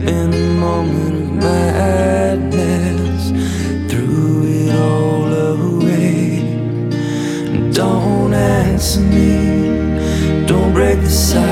in a moment of madness, threw it all away. Don't answer me, don't break the silence.